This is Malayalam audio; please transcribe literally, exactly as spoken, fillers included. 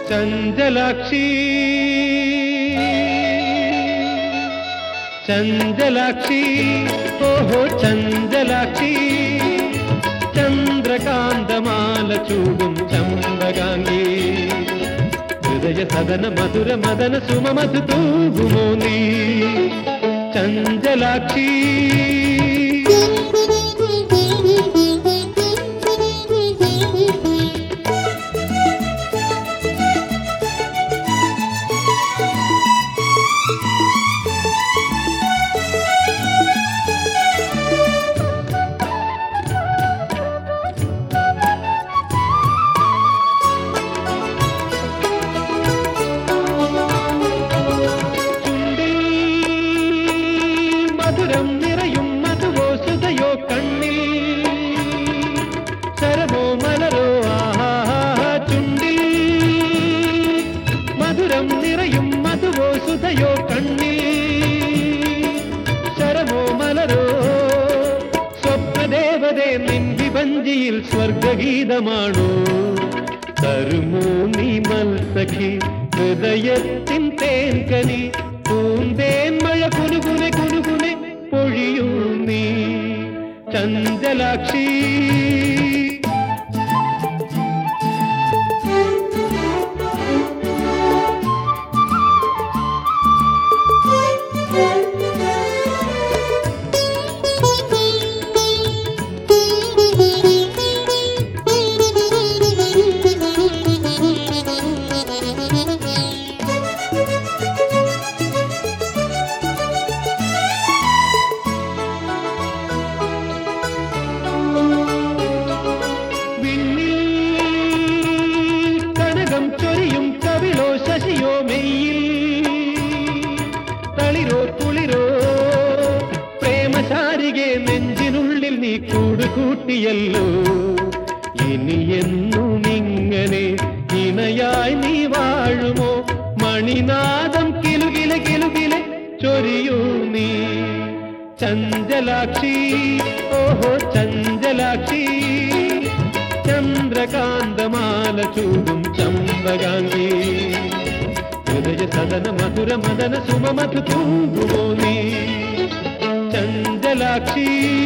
ചഞ്ചലാക്ഷി ചഞ്ചലാക്ഷി ഓഹോ ചഞ്ചലാക്ഷി ചന്ദ്രകാന്തമാല ചൂടും ചമ്പകാംഗി ഹൃദയ സദന മധുര മദന സുമമധു തൂകുമോ നീ ചഞ്ചലാക്ഷി മധുരം നിറയും മധുവോ സുതയോ കണ്ണിൽ ശരമോ മലരോ ആഹാ ചുണ്ടിൽ മധുരം നിറയും മധുവോ സുതയോ കണ്ണിൽ ശരമോ മലരോ സ്വപ്നദേവതേ നിൻ വിഭഞ്ചിയിൽ സ്വർഗഗീതമാണോ തരുമോ നീ മൽസഖി ഹൃദയത്തിൻ തേൻകനി പൂന്തേൻ മഴ കുനുകുനെ കുനുകുനെ പൊഴിയൂ നീ ചഞ്ചലാക്ഷി ചൊരിയും കവിളോ ശശിയോ മെയ്യിൽ തളിരോ കുളിരോ പ്രേമശാരികെ നെഞ്ചിനുള്ളിൽ നീ കൂടുകൂട്ടിയല്ലോ ഇനി എന്നും ഇങ്ങനെ ഇണയായി നീ വാഴുമോ മണിനാദം കിലുകിലെ കിലുകിലെ ചൊരിയൂ നീ ചഞ്ചലാക്ഷി ഓഹോ ചഞ്ചലാക്ഷി ചന്ദ്രകാന്തമാല ചൂടും ചമ്പകാംഗി ഹൃദയ സദന മധുര മദന സുമമധു തൂകുമോ നീ ചഞ്ചലാക്ഷി